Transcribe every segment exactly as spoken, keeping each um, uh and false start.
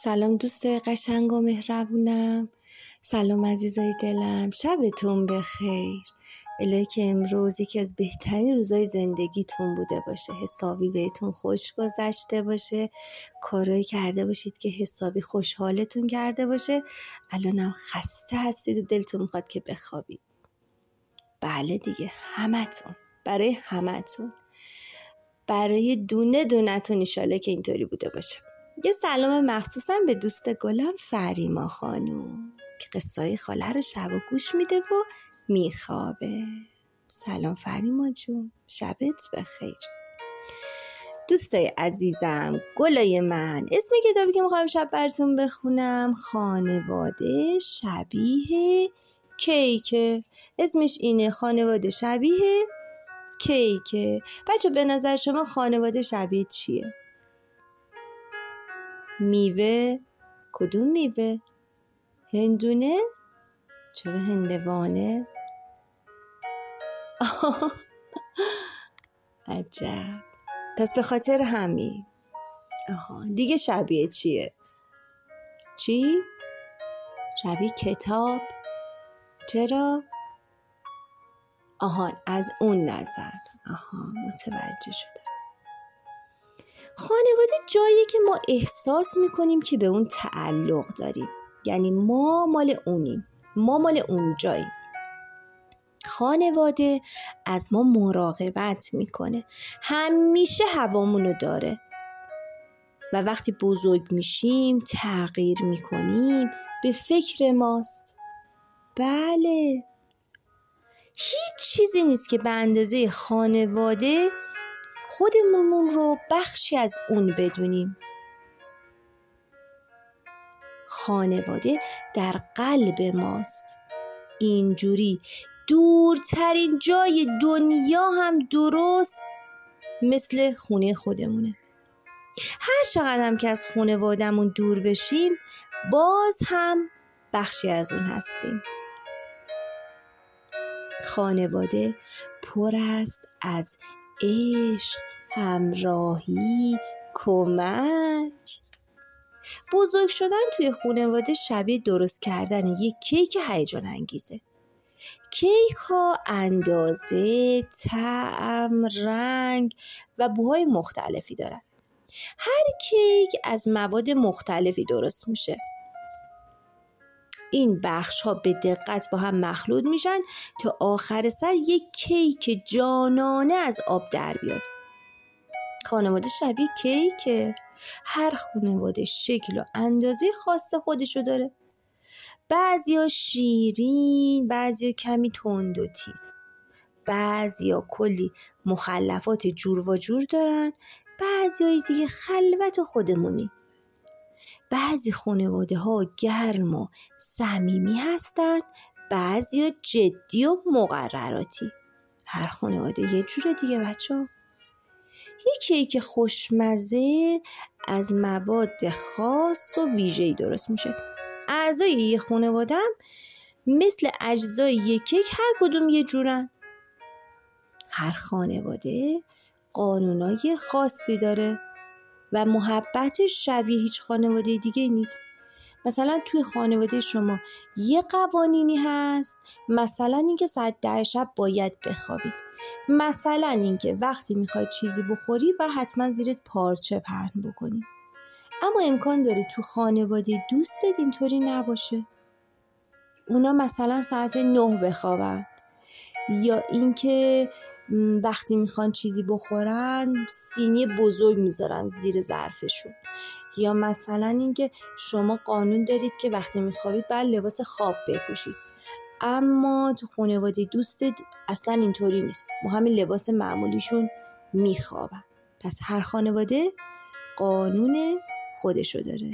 سلام دوست قشنگ و مهربونم. سلام عزیزای دلم، شبتون بخیر. الهی که امروز یکی از بهترین روزای زندگیتون بوده باشه، حسابی بهتون خوش گذشته باشه، کارایی کرده باشید که حسابی خوشحالتون کرده باشه. الانم خسته هستید و دلتون میخواد که بخوابید. بله دیگه، همتون، برای همتون، برای دونه دونتون ایشاله که اینطوری بوده باشه. یه سلام مخصوصا به دوست گلم فریما خانوم که قصای خاله رو شب و گوش میده و میخوابه. سلام فریما جون، شبت بخیر. دوستای عزیزم، گلای من، اسم کتابی که میخوام شب براتون بخونم خانواده شبیه کیکه. اسمش اینه، خانواده شبیه کیکه. بچه به نظر شما خانواده شبیه چیه؟ میوه؟ کدوم میوه؟ هندونه؟ چرا هندوانه؟ عجب، پس به خاطر همین. آها، دیگه شبیه چیه؟ چی؟ شبیه کتاب؟ چرا؟ آها، از اون نظر. آها، متوجه شدم. خانواده جاییه که ما احساس میکنیم که به اون تعلق داریم، یعنی ما مال اونیم، ما مال اون جاییم. خانواده از ما مراقبت میکنه، همیشه هوامونو داره و وقتی بزرگ میشیم تغییر میکنیم به فکر ماست. بله، هیچ چیزی نیست که به اندازه خانواده خودمون رو بخشی از اون بدونیم. خانواده در قلب ماست، اینجوری دورترین جای دنیا هم درست مثل خونه خودمونه. هر چقدر هم که از خانواده‌مون دور بشیم باز هم بخشی از اون هستیم. خانواده پر است از عشق، همراهی، کمک. بزرگ شدن توی خانواده شبیه درست کردن یک کیک هیجان انگیزه. کیک ها اندازه، طعم، رنگ و بوهای مختلفی دارن. هر کیک از مواد مختلفی درست میشه. این بخش ها به دقت با هم مخلوط میشن تا آخر سر یک کیک جانانه از آب در بیاد. خانواده شبیه کیکه. هر خانواده شکل و اندازه خاص خودشو داره. بعضیا شیرین، بعضیا کمی تند و تیز، بعضیا کلی مخلفات جور و جور دارن، بعضیای دیگه خلوت و خودمونی. بعضی خانواده ها گرم و صمیمی هستن، بعضیا جدی و مقرراتی. هر خانواده یه جوره دیگه بچه ها. یکی کیک خوشمزه از مواد خاص و ویژه‌ای درست میشه. اعضای یه خانواده هم مثل اجزای یک کیک هر کدوم یه جورن. هر خانواده قانونای خاصی داره و محبتش شبیه هیچ خانواده دیگه نیست. مثلا توی خانواده شما یه قوانینی هست، مثلا اینکه ساعت ده شب باید بخوابید، مثلا اینکه وقتی میخوای چیزی بخوری و حتما زیرت پارچه پهن بکنی. اما امکان داره تو خانواده دوستت اینطوری نباشه. اونا مثلا ساعت نه بخوابن، یا اینکه وقتی میخوان چیزی بخورن سینی بزرگ میذارن زیر ظرفشون، یا مثلا اینکه شما قانون دارید که وقتی میخوابید باید لباس خواب بپوشید، اما تو خانواده دوستت اصلا اینطوری نیست، با همین لباس معمولیشون میخوابن. پس هر خانواده قانون خودشو داره.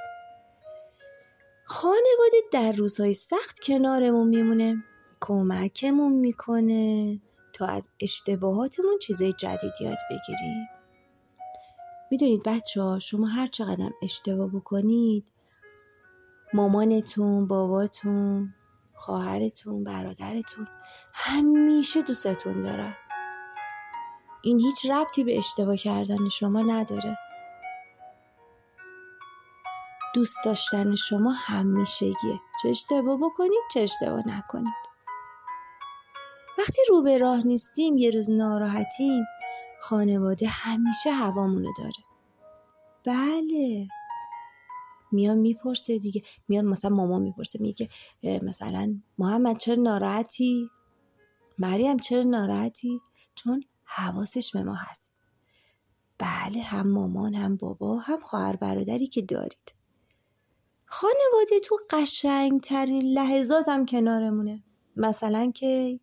خانواده در روزهای سخت کنارمون میمونه، کمکمون میکنه تا از اشتباهاتمون چیزای جدید یاد بگیریم. میدونید بچه ها، شما هر چقدر اشتباه بکنید مامانتون، باباتون، خواهرتون، برادرتون همیشه دوستتون دارن. این هیچ ربطی به اشتباه کردن شما نداره. دوست داشتن شما همیشگیه، چه اشتباه بکنید چه اشتباه نکنید. وقتی رو به راه نیستیم، یه روز ناراحتیم، خانواده همیشه هوامونو داره. بله، میان میپرسه دیگه، میان مثلا مامان میپرسه، میگه مثلا محمد چرا ناراحتی؟ مریم چرا ناراحتی؟ چون حواسش به ما هست. بله، هم مامان هم بابا هم خواهر برادری که دارید. خانواده تو قشنگترین لحظات هم کنارمونه. مثلا که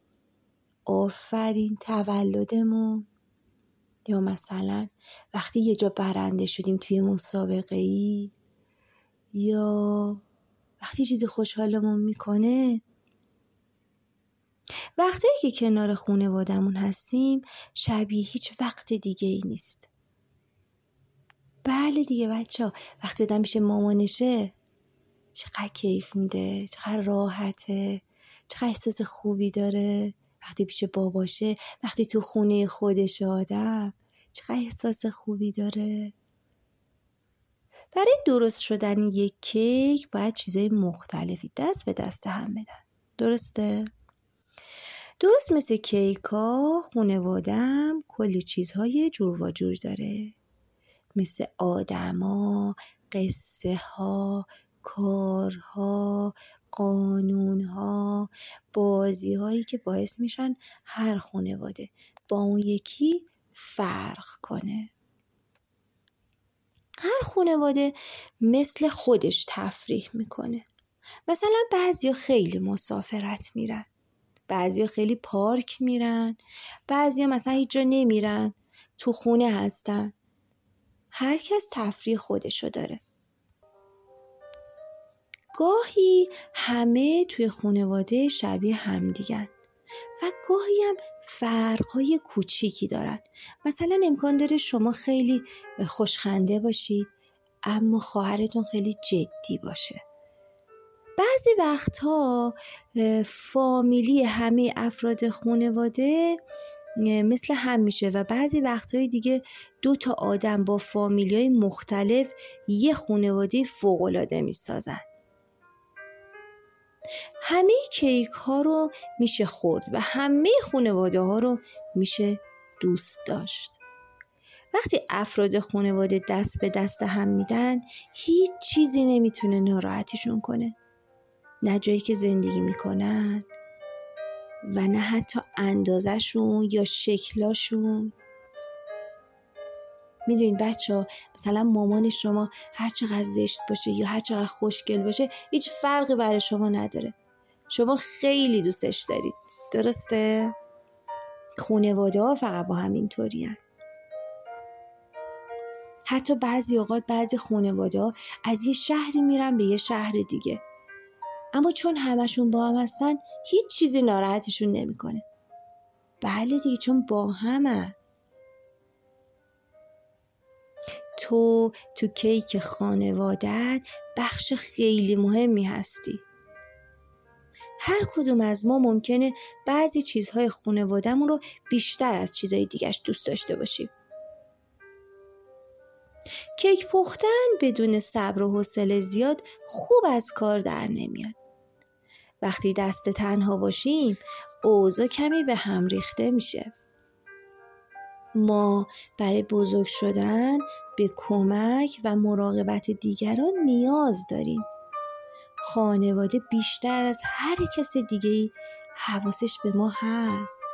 آفرین تولدمون، یا مثلا وقتی یه جا برنده شدیم توی مسابقه ای، یا وقتی چیزی خوشحالمون میکنه. وقتایی که کنار خانواده‌مون هستیم شبیه هیچ وقت دیگه ای نیست. بله دیگه بچه ها، وقتی آدم میشه مامانشه چقدر کیف میده، چقدر راحته، چقدر احساس خوبی داره. وقتی پیش باباشه، وقتی تو خونه خودش آدم چقدر احساس خوبی داره. برای درست شدن یک کیک باید چیزای مختلفی دست به دست هم بدن. درسته؟ درست مثل کیک ها، خانواده‌ام کلی چیزهای جور و جور داره، مثل آدما، قصه ها، کارها، قانونها، بازی هایی که باعث میشن هر خانواده با اون یکی فرق کنه. هر خانواده مثل خودش تفریح میکنه. مثلا بعضیا خیلی مسافرت میرن، بعضیا خیلی پارک میرن، بعضیا مثلا هیچ جا نمیرن، تو خونه هستن. هر کس تفریح خودشو داره. گاهی همه توی خانواده شبیه همدیگن و گاهی هم فرق‌های کوچیکی دارن. مثلا امکان داره شما خیلی خوشخنده باشید اما خواهرتون خیلی جدی باشه. بعضی وقتها فامیلی همه افراد خانواده مثل هم میشه و بعضی وقتهای دیگه دو تا آدم با فامیلی‌های مختلف یه خانواده فوق‌العاده میسازن. همه کیک ها رو میشه خورد و همه خانواده ها رو میشه دوست داشت. وقتی افراد خانواده دست به دست هم میدن، هیچ چیزی نمیتونه ناراحتشون کنه. نه جایی که زندگی میکنن و نه حتی اندازشون یا شکلاشون. میدونین بچه ها، مثلا مامان شما هر چقدر زشت باشه یا هر چقدر خوشگل باشه هیچ فرقی برای شما نداره. شما خیلی دوستش دارید. درسته؟ خانواده ها فقط با همین طوری هن. حتی بعضی اوقات بعضی خانواده ها از یه شهری میرن به یه شهر دیگه، اما چون همشون با هم هستن هیچ چیزی ناراحتشون نمیکنه. بله دیگه، چون با همه. تو تو کیک خانوادت بخش خیلی مهمی هستی. هر کدوم از ما ممکنه بعضی چیزهای خانواده‌مون رو بیشتر از چیزهای دیگه‌اش دوست داشته باشیم. کیک پختن بدون صبر و حوصله زیاد خوب از کار در نمیاد. وقتی دست تنها باشیم اوضاع کمی به هم ریخته میشه. ما برای بزرگ شدن به کمک و مراقبت دیگران نیاز داریم. خانواده بیشتر از هر کس دیگه‌ای حواسش به ما هست.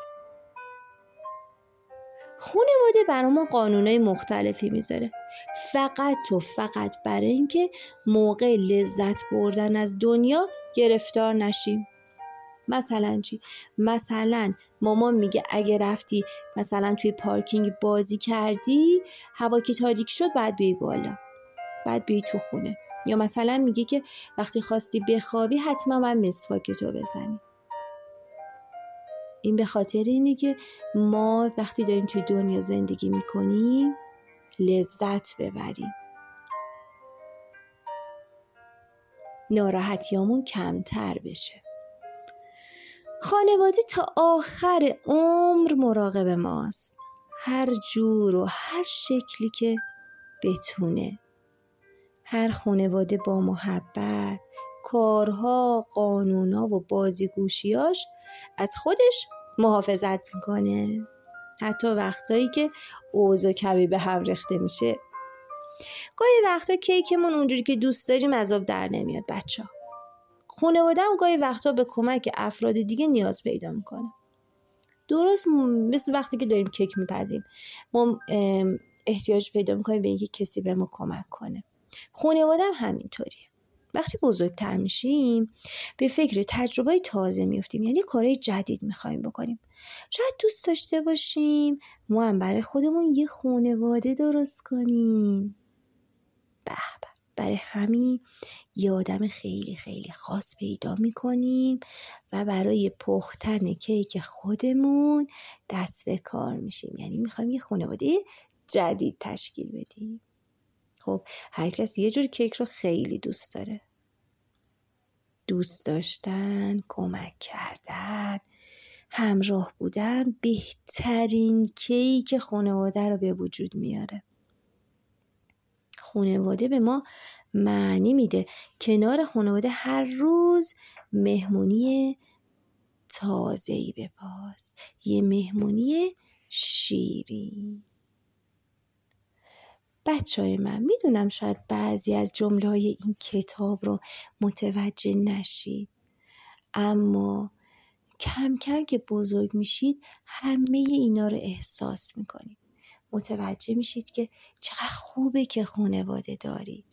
خانواده برامون قانونای مختلفی میذاره، فقط و فقط برای اینکه موقع لذت بردن از دنیا گرفتار نشیم. مثلا چی؟ مثلا مامان میگه اگه رفتی مثلا توی پارکینگ بازی کردی، هوا که تاریک شد بعد بیای بالا، بعد بیای تو خونه. یا مثلا میگه که وقتی خواستی بخوابی حتما باید مسواکتو بزنی. این به خاطر اینه که ما وقتی داریم توی دنیا زندگی میکنیم لذت ببریم، ناراحتیامون کمتر بشه. خانواده تا آخر عمر مراقب ماست، هر جور و هر شکلی که بتونه. هر خانواده با محبت، کارها، قانونا و بازیگوشیاش از خودش محافظت میکنه، حتی وقتایی که اوضاع کمی به هم ریخته میشه. گاهی وقتا کیکمون اونجوری که دوست داریم از آب در نمیاد بچه ها. خانواده هم گاهی وقتا به کمک افراد دیگه نیاز پیدا میکنه. درست مثل وقتی که داریم کیک میپزیم ما احتیاج پیدا میکنیم به اینکه کسی به ما کمک کنه. خانواده هم همینطوریه. وقتی بزرگتر میشیم به فکر تجربه تازه میفتیم، یعنی کارهای جدید میخوایم بکنیم. شاید دوست داشته باشیم ما هم برای خودمون یه خانواده درست کنیم. به به، برای همین یه آدم خیلی خیلی خاص پیدا میکنیم و برای پختن کیک خودمون دست به کار میشیم، یعنی میخوایم یه خانواده جدید تشکیل بدیم. خب هر کس یه جور کیک رو خیلی دوست داره. دوست داشتن، کمک کردن، همراه بودن بهترین کیک خانواده رو به وجود میاره. خانواده به ما معنی میده کنار خانواده هر روز مهمونی تازه‌ای بپاس، یه مهمونی شیرین. بچه‌های من میدونم شاید بعضی از جمله‌های این کتاب رو متوجه نشید، اما کم کم که بزرگ میشید همه اینا رو احساس میکنید. متوجه میشید که چقدر خوبه که خانواده دارید،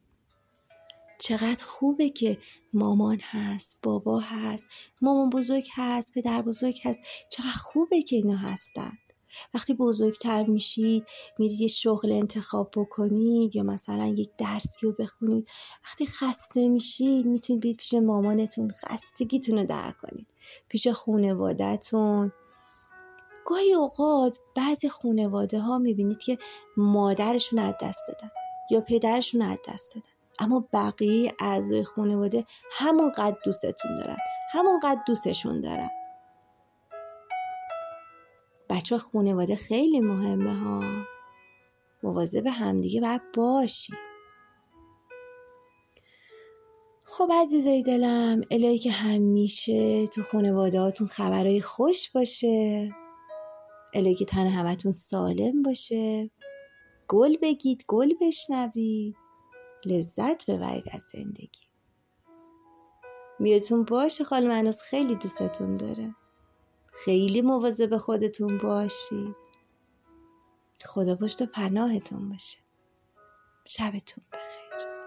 چقدر خوبه که مامان هست، بابا هست، مامان بزرگ هست، پدر بزرگ هست. چقدر خوبه که اینا هستن. وقتی بزرگتر میشید میرید یه شغل انتخاب بکنید یا مثلا یک درسی رو بخونید، وقتی خسته میشید میتونید برید پیش مامانتون خستگیتون رو در کنید، پیش خانواده‌تون. گاهی اوقات بعضی خانواده ها میبینید که مادرشون از دست دادن یا پدرشون از دست دادن، اما بقیه اعضای خانواده همون قد دوستتون دارن، همون قد دوستشون دارن. بچه ها خانواده خیلی مهمه ها، مواظب همدیگه باید باشی. خب عزیزای دلم، الهی که همیشه تو خانواده هاتون خبرهای خوش باشه، الهی که تن همتون سالم باشه، گل بگید، گل بشنوید، لذت ببرید از زندگی. میرتون باشه، خاله مهناز خیلی دوستتون داره. خیلی مواظب خودتون باشید. خدا پشت و پناهتون باشه. شبتون بخیر.